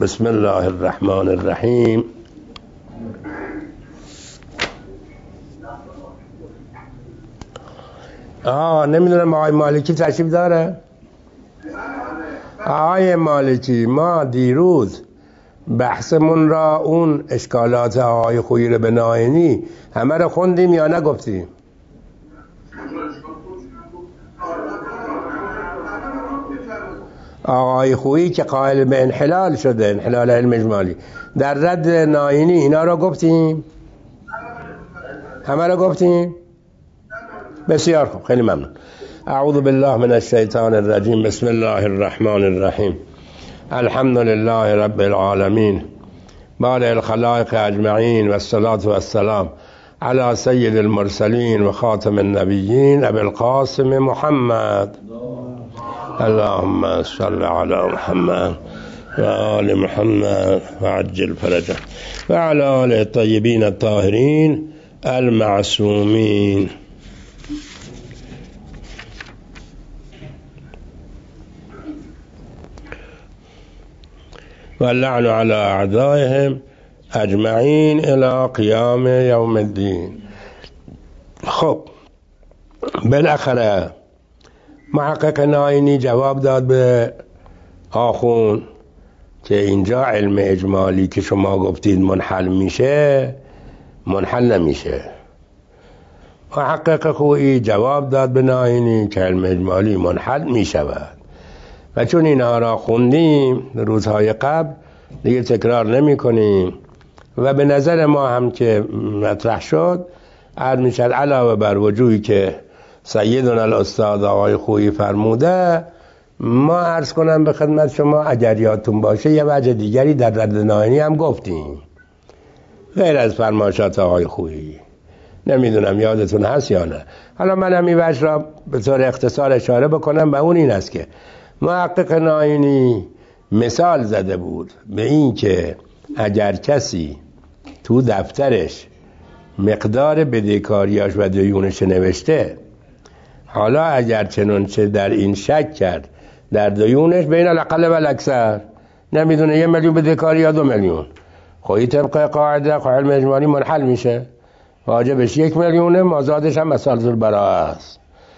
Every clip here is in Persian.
بسم الله الرحمن الرحیم. نمیدونم آقای مالکی تشریف داره؟ آقای مالکی، ما دیروز بحثمون را اون اشکالات آقای خویی رو به ناینی همه رو خوندیم یا نگفتیم؟ آقای خویی که قائل به انحلال شده، انحلال علم اجمالی، در رد ناینی، اینا رو گفتیم؟ همه رو گفتیم؟ بسیار خوب، خیلی ممنون. اعوذ بالله من الشیطان الرجیم. بسم الله الرحمن الرحیم. الحمد لله رب العالمین بارئ الخلائق اجمعین و الصلاة و السلام علی سید المرسلین و خاتم النبیین ابی القاسم محمد. اللهم صل علی محمد و آل محمد و عجل فرجه و علی آله الطیبین الطاهرین المعصومین. واللعن على اعدائهم اجمعین الى قیام یوم الدین. خب بالاخره محقق ناینی جواب داد به آخون که اینجا علم اجمالی که شما گفتید منحل میشه، منحل نمیشه. محقق خویی جواب داد به ناینی که علم اجمالی منحل میشود و چون اینها را خوندیم روزهای قبل دیگه تکرار نمی کنیم و به نظر ما هم که مطرح شد عرض می شد علاوه بر وجوهی که سیدنا الاستاد آقای خویی فرموده، ما عرض کنم به خدمت شما اگر یادتون باشه یه وجه دیگری در رد ناینی هم گفتیم غیر از فرمایشات آقای خویی. نمیدونم یادتون هست یا نه. حالا من هم این وجه را به طور اختصار اشاره بکنم و اون این است که محقق ناینی مثال زده بود به این که اگر کسی تو دفترش مقدار بدهکاریاش و دیونش نوشته، حالا اگر چنانچه در این شک کرد در دیونش بین الاقل و الاکثر، نمیدونه 1 میلیون بدهکاری یا 2 میلیون، خواهی طبق قاعده علم اجمالی منحل میشه، واجبش 1 میلیونه، مازادش هم مسائل البراءه است.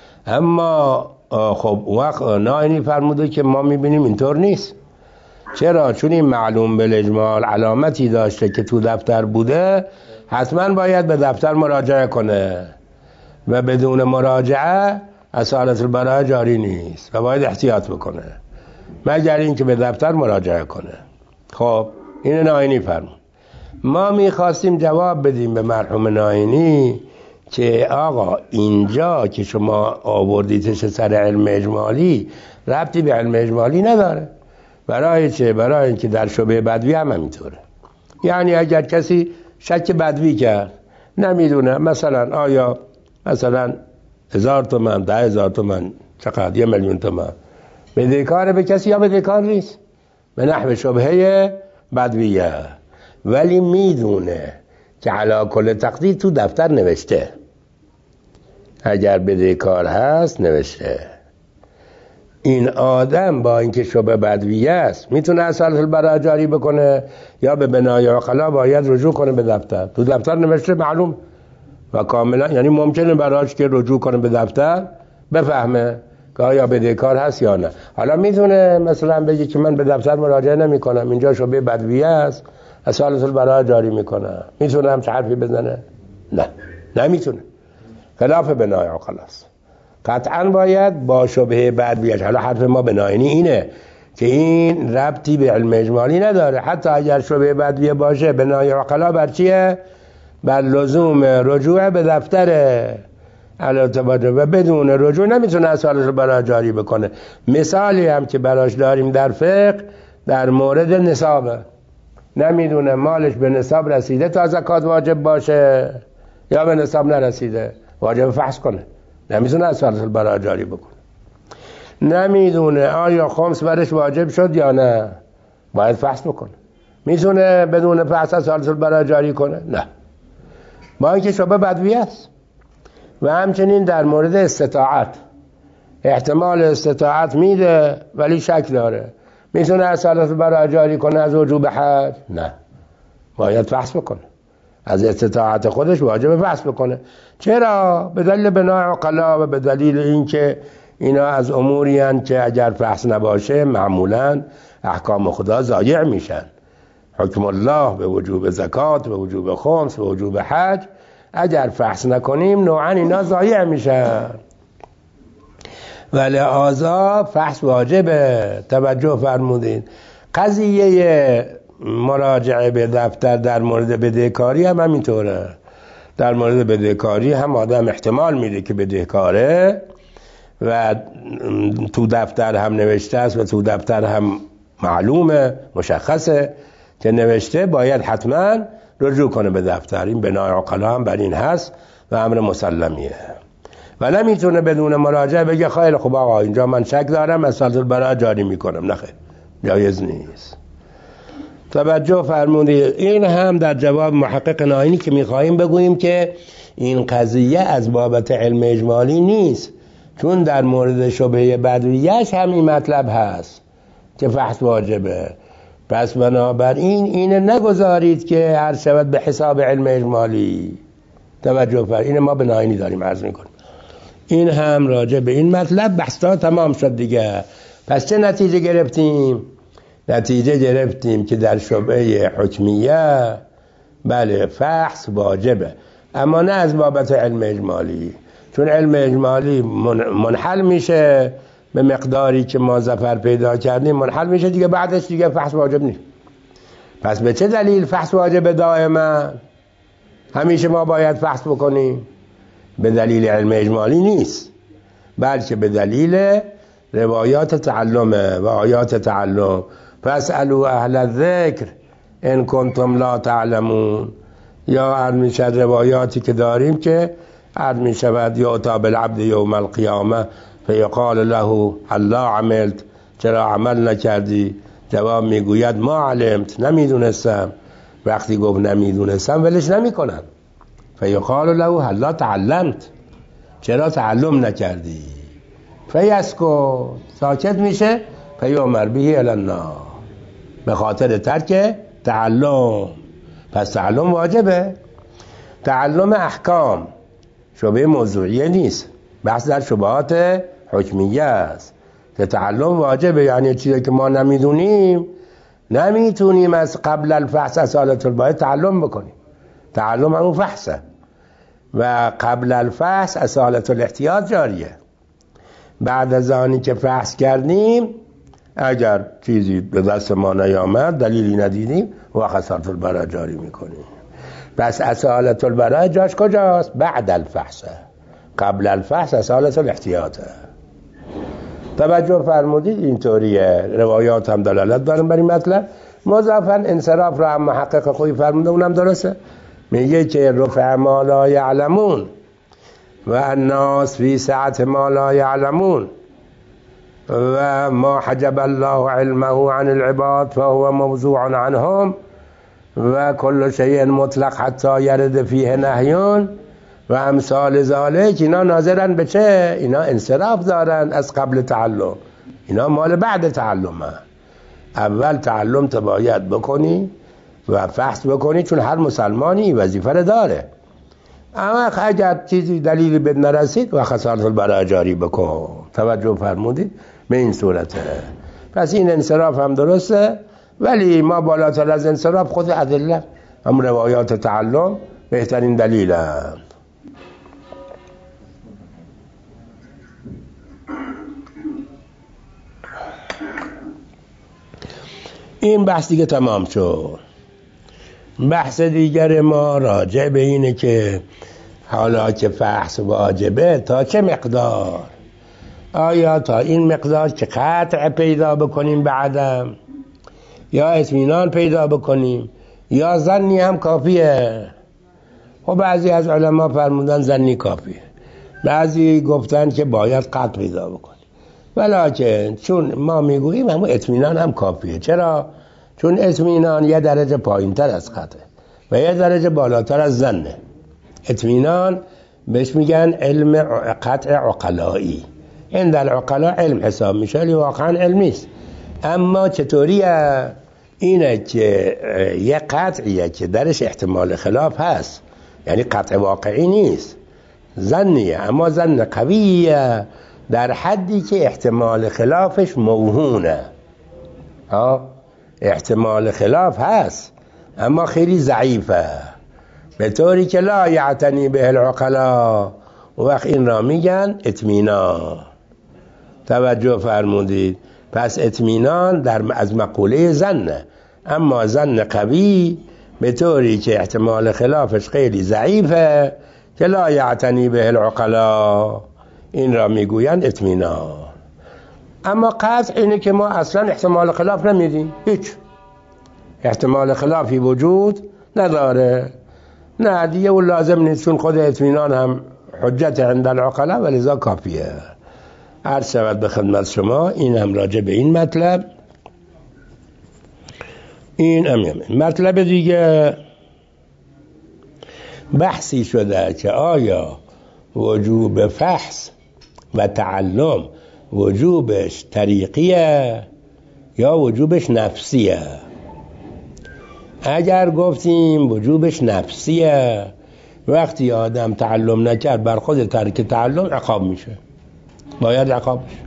اما خب وقت ناینی فرموده که ما میبینیم اینطور نیست. چرا؟ چون این معلوم بالاجمال علامتی داشته که تو دفتر بوده، حتما باید به دفتر مراجعه کنه و بدون مراجعه اصالت البراءه جاری نیست و باید احتیاط بکنه مگر این که به دفتر مراجعه کنه. خب این ناینی فرمود. ما میخواستیم جواب بدیم به مرحوم ناینی که آقا اینجا که شما آوردیدش سر علم اجمالی ربطی به علم اجمالی نداره. برای چه؟ برای اینکه در شبه بدوی هم همینطوره. یعنی اگر کسی شک بدوی کرد، نمیدونه مثلا آیا مثلا 1000 تومن، 10,000 تومن، چقدر، 1 میلیون تومن بدهکار به کسی یا بدهکار نیست، به نحو شبهه بدویه، ولی میدونه که علی کل تقدیر تو دفتر نوشته، اگر بدهکار هست نوشته. این آدم با اینکه شبه بدویه است میتونه اصالت البراءه جاری بکنه یا به بنای عقلا باید رجوع کنه به دفتر. تو دفتر نوشته معلوم و کاملا، یعنی ممکنه براش که رجوع کنه به دفتر بفهمه که آیا بدهکار هست یا نه. حالا میتونه مثلا بگه که من به دفتر مراجعه نمی کنم، اینجا شبه بدویه است، اصالت البراءه جاری میکنه. میتونه همچه حرفی بزنه؟ نه، نمیتونه، خلاف بنای عقلا است. قطعا باید با شبهه بدویه. حالا حرف ما به ناینی اینه که این ربطی به علم اجمالی نداره، حتی اگر شبهه بدویه باشه بنای عقلا بر چیه؟ بر لزوم رجوع به دفتر و بدون رجوع نمیتونه اصالت البراءه جاری بکنه. مثالی هم که براش داریم در فقه در مورد نصابه، نمیدونه مالش به نصاب رسیده تا زکات واجب باشه یا به نصاب نرسیده، واجب فحص کنه، نمیتونه اصالت البراءه جاری بکنه. نمیدونه آیا خمس برش واجب شد یا نه، باید فحص بکنه. میتونه بدون فحص اصالت البراءه جاری کنه؟ نه، با اینکه شبه بدوی است. و همچنین در مورد استطاعت، احتمال استطاعت میده ولی شک داره، میتونه اصالت البراءه جاری کنه از وجوب حج؟ نه، باید فحص بکنه، از استطاعت خودش واجب فحص بکنه. چرا؟ به دلیل بنای عقلا و به دلیل اینکه اینا از اموری هستند که اگر فحص نباشه معمولا احکام خدا ضایع میشن. حکم الله به وجوب زکات، به وجوب خمس، به وجوب حج، اگر فحص نکنیم نوعا اینا ضایع میشن و لذا فحص واجبه. توجه فرمودین. قضیه مراجعه به دفتر در مورد بدهکاری هم همینطوره. در مورد بدهکاری هم آدم احتمال میده که بدهکاره و تو دفتر هم نوشته است و تو دفتر هم معلومه، مشخصه که نوشته، باید حتما رجوع کنه به دفتر. این بنای عقلا هم بر این هست و امر مسلمیه و نمیتونه بدون مراجعه بگه خیلی خوب آقا اینجا من شک دارم اصالت البراءه جاری میکنم. نه خیر، جایز نیست. توجه فرمودید. این هم در جواب محقق ناینی که میخواهیم بگوییم که این قضیه از بابت علم اجمالی نیست، چون در مورد شبهه بدویش هم این مطلب هست که فحص واجبه. پس بنابراین اینه نگذارید که هر شود به حساب علم اجمالی. توجه فرمودید. این ما به ناینی داریم عرض میکنیم. این هم راجع به این مطلب بحثا تمام شد دیگه. پس چه نتیجه گرفتیم؟ نتیجه گرفتیم که در شبهه حکمیه بله فحص واجبه، اما نه از بابت علم اجمالی، چون علم اجمالی منحل میشه به مقداری که ما ظفر پیدا کردیم، منحل میشه دیگه، بعدش دیگه فحص واجب نیست. پس به چه دلیل فحص واجب دائما؟ همیشه ما باید فحص بکنیم؟ به دلیل علم اجمالی نیست، بلکه به دلیل روایات تعلمه و آیات تعلم. فاسألوا اهل الذکر ان کنتم لا تعلمون. یا عرض میشد روایاتی که داریم که عرض میشود یؤتی بالعبد یوم القیامه فیقال له الا عملت، چرا عمل نکردی؟ جواب میگوید ما علمت، نمیدونستم. وقتی گفت نمیدونستم ولش نمیکنن. فیقال له الا تعلمت، چرا تعلم نکردی؟ فیسکت، ساکت میشه. فیؤمر به الی النار، به خاطر ترک تعلم. پس تعلم واجبه. تعلم احکام شبهه موضوعیه نیست، بحث در شبهات حکمیه است که تعلم واجبه. یعنی چیزی که ما نمیدونیم نمیتونیم از قبل الفحص اصالت البراءه تعلم بکنیم. تعلم همون فحصه و قبل الفحص اصالت الاحتیاط جاریه. بعد از آنی که فحص کردیم اگر چیزی به دست ما نیامد، دلیلی ندیدیم، و اصالت البراءه جاری میکنیم. پس اصالت البراءه جاش کجاست؟ بعد الفحصه. قبل الفحص اصالت الاحتیاطه. توجه فرمودید. اینطوریه. روایات هم دلالت دارن بر این مطلب. مضافاً انصراف را هم محقق خوبی فرموده، اونم درسته. میگه که رفع ما لا یعلمون و الناس فی سعت ما لا یعلمون و ما حجب الله علمه عن العباد فهو موضوع عنهم و کل شیء مطلق حتی یرد فیه نهیون و امثال ذالک. اینا ناظرن به چه؟ اینا انصراف دارن از قبل تعلم، اینا مال بعد تعلمه. اول تعلم تو باید بکنی و فحص بکنی، چون هر مسلمانی وظیفه رو داره. اما اگر چیزی دلیلی بد نرسید و اصالت البراءه جاری بکن. توجه فرمودید؟ به این صورته. پس این انصراف هم درسته، ولی ما بالاتر از انصراف خود ادله، هم روایات تعلم بهترین دلیله. این بحث دیگه تمام شد. بحث دیگر ما راجع به اینه که حالا که فحص واجبه تا چه مقدار؟ آیا تا این مقدار که قطع پیدا بکنیم به عدم، یا اطمینان پیدا بکنیم، یا ظنی هم کافیه؟ و بعضی از علما فرمودن ظنی کافیه، بعضی گفتن که باید قطع پیدا بکنیم. ولیکن چون ما میگوییم همون اطمینان هم کافیه. چرا؟ چون اطمینان یه درجه پایین تر از قطعه و یه درجه بالاتر از ظنه. اطمینان بهش میگن علم قطع عقلایی. این در عقلا علم حساب میشه، ولی واقعا علم نیست. اما چطوریه؟ اینه که یه قطعیه که درش احتمال خلاف هست، یعنی قطع واقعی نیست، ظنیه، اما ظن قویه در حدی که احتمال خلافش موهونه. احتمال خلاف هست اما خیلی ضعیفه، به طوری که لا یعتنی به العقلا. وقت این را میگن اطمینان. توجه فرمودید؟ پس اطمینان از مقوله ظنه، اما ظن قوی به طوری که احتمال خلافش خیلی ضعیفه که لا یعتنی به العقلا، این را میگویند اطمینان. اما قطع اینه که ما اصلا احتمال خلاف نمیدیم، هیچ احتمال خلافی وجود نداره. نه دیگه اون لازم نیست، چون خود اطمینان هم حجت عند العقلا و لذا کافیه. عرض شود به خدمت شما این هم راجع به این مطلب. این مطلب دیگه بحثی شده که آیا وجوب فحص و تعلم وجوبش طریقیه یا وجوبش نفسیه؟ اگر گفتیم وجوبش نفسیه، وقتی آدم تعلم نکرد بر خود ترک تعلم عقاب میشه، باید عقاب بشه.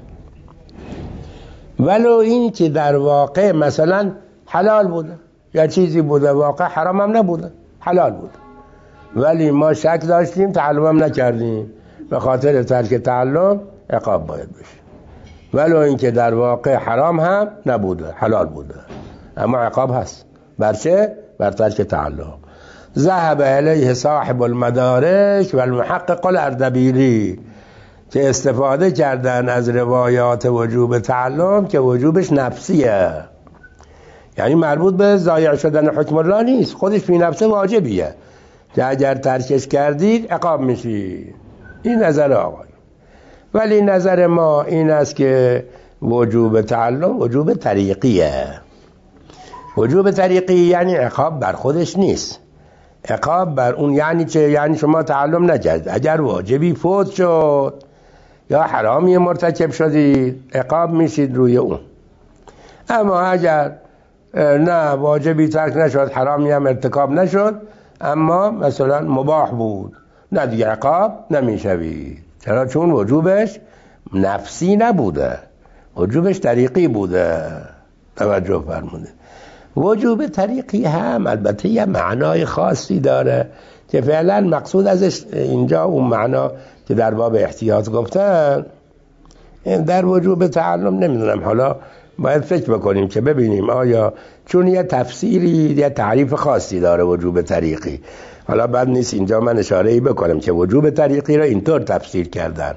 ولو این که در واقع مثلا حلال بوده یا چیزی بوده، واقع حرام هم نبوده، حلال بوده، ولی ما شک داشتیم تعلم هم نکردیم، به خاطر ترک تعلم عقاب باید بشه. ولو این که در واقع حرام هم نبوده، حلال بوده، اما عقاب هست. بر چه؟ بر ترک تعلم. ذهب الیه صاحب المدارک و المحقق الاردبیلی، که استفاده کردن از روایات وجوب تعلم که وجوبش نفسیه، یعنی مربوط به ضایع شدن حکم الله نیست، خودش فی نفسه واجبیه که اگر ترکش کردید عقاب میشید. این نظر آقای. ولی نظر ما این است که وجوب تعلم وجوب طریقیه. وجوب طریقی یعنی عقاب بر خودش نیست، عقاب بر اون. یعنی چه؟ یعنی شما تعلم نکرد، اگر واجبی فوت شد یا حرامی مرتکب شدید عقاب میشید روی اون. اما اگر نه واجبی ترک نشد، حرامی هم ارتکاب نشد، اما مثلا مباح بود، نه دیگه عقاب نمیشوید. چرا؟ چون وجوبش نفسی نبوده، وجوبش طریقی بوده. توجه فرمودید؟ وجوب طریقی هم البته یه معنای خاصی داره که فعلا مقصود ازش اینجا اون معنا که در باب احتیاط گفتن در وجوب تعلم نمیدونم. حالا باید فکر بکنیم که ببینیم آیا، چون یه تفسیری یه تعریف خاصی داره وجوب طریقی. حالا بعد نیست اینجا من اشاره‌ای بکنم که وجوب طریقی را اینطور تفسیر کردن.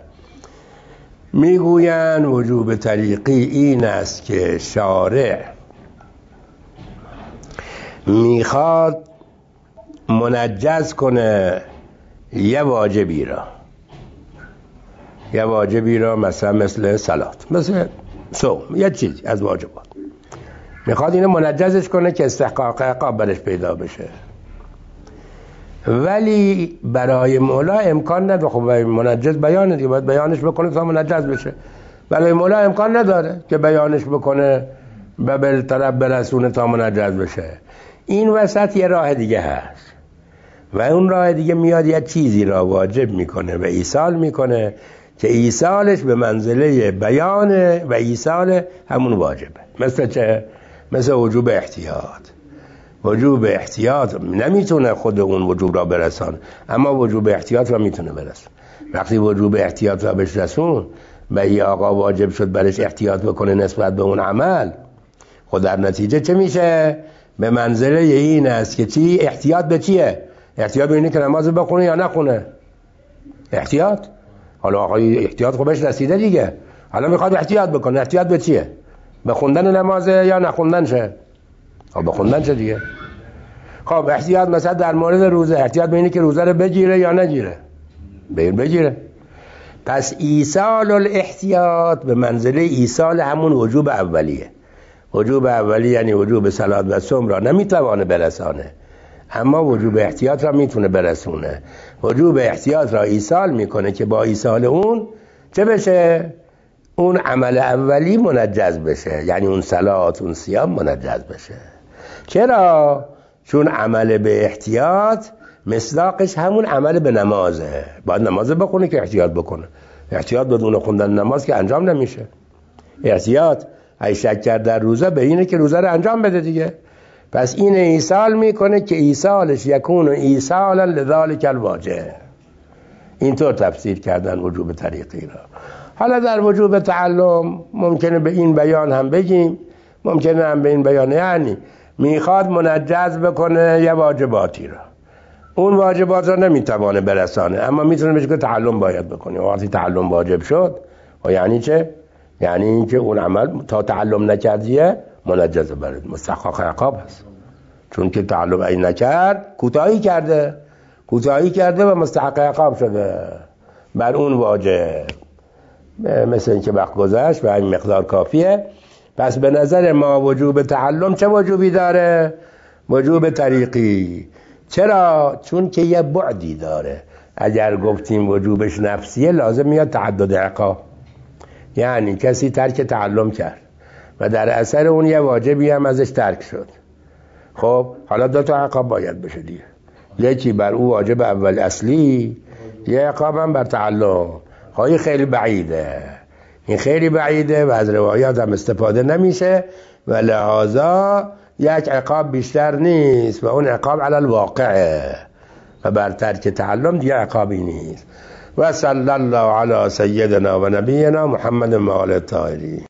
میگوین وجوب طریقی این است که شارع میخواد منجز کنه یه واجبی را، مثلا مثل صلات، مثل صوم، یه چیزی از واجبات میخواد اینو منجزش کنه که استحقاق عقاب برش پیدا بشه. ولی برای مولا امکان نداره. خب منجز بیانه دیگه، باید بیانش بکنه تا منجز بشه. برای مولا امکان نداره که بیانش بکنه و به طرف برسونه تا منجز بشه. این وسط یه راه دیگه هست و اون راه دیگه میاد یه چیزی را واجب میکنه و ایصال میکنه که ایصالش به منزله بیانه و ایصال همون واجبه. مثل چه؟ مثل وجوب احتیاط. وجوب احتیاط نمیتونه خود اون وجوب را برسان، اما وجوب احتیاط را میتونه برسان. وقتی وجوب احتیاط را بهش رسون و یه آقا واجب شد برش احتیاط بکنه نسبت به اون عمل، خود در نتیجه چه میشه؟ به منزله این است که چی؟ احتیاط به چیه؟ احتیاط به اینه که نماز بخونه یا نخونه. احتیاط. حالا آقای احتیاط خوبش رسیده دیگه، حالا میخواد احتیاط بکنه. احتیاط به چیه؟ به خوندن نمازه یا نخوندن شه؟ خب به خوندن شه دیگه. خب احتیاط مثلا در مورد روزه، احتیاط به اینه که روزه رو بگیره یا نگیره؟ بگیره. پس ایصال الاحتیاط به منزله ایصال همون وجوب اولیه. وجوب اولی یعنی وجوب صلات و صوم را نمیتوانه برسانه، اما وجوب احتیاط را میتونه برسونه. وجوب احتیاط را ایصال میکنه که با ایصال اون چه بشه؟ اون عمل اولی منجز بشه، یعنی اون صلات اون صیام منجز بشه. چرا؟ چون عمل به احتیاط مصداقش همون عمل به نمازه. باید نماز بخونه که احتیاط بکنه. احتیاط بدون خوندن نماز که انجام نمیشه. احتیاط ای شک کرد در روزه به اینه که روزه رو انجام بده دیگه. پس این ایصال میکنه که ایصالش یکون ایصالا لذالک الواجب. اینطور تفسیر کردن وجوب طریقی را. حالا در وجوب تعلم ممکنه به این بیان هم بگیم، ممکنه هم به این بیان، یعنی میخواد منجز بکنه یه واجباتی را، اون واجبات را نمیتوانه برسانه، اما میتونه بگه که تعلم باید بکنه. وقتی تعلم واجب شد و یعنی چه؟ یعنی اینکه اون عمل تا تعلم نکردیه منجز برد، مستحق عقاب هست. چون که تعلم این نکرد کوتاهی کرده و مستحق عقاب شده بر اون واجب. مثل اینکه وقت گذشت و این مقدار کافیه. پس به نظر ما وجوب تعلم چه وجوبی داره؟ وجوب طریقی. چرا؟ چون که یه بعدی داره. اگر گفتیم وجوبش نفسیه لازم میاد تعدد عقاب، یعنی کسی ترک تعلم کرد و در اثر اون یه واجبی هم ازش ترک شد. خب حالا 2 تا عقاب باید بشه دیگه، یکی بر او واجب اول اصلی، یه عقاب هم بر تعلم. خواهی خیلی بعیده، این خیلی بعیده و از روایات هم استفاده نمیشه و لحاظا یک عقاب بیشتر نیست و اون عقاب علی الواقعه و بر ترک تعلم دیگه عقابی نیست. و صلی الله علی سیدنا و نبینا محمد و آله الطاهرین.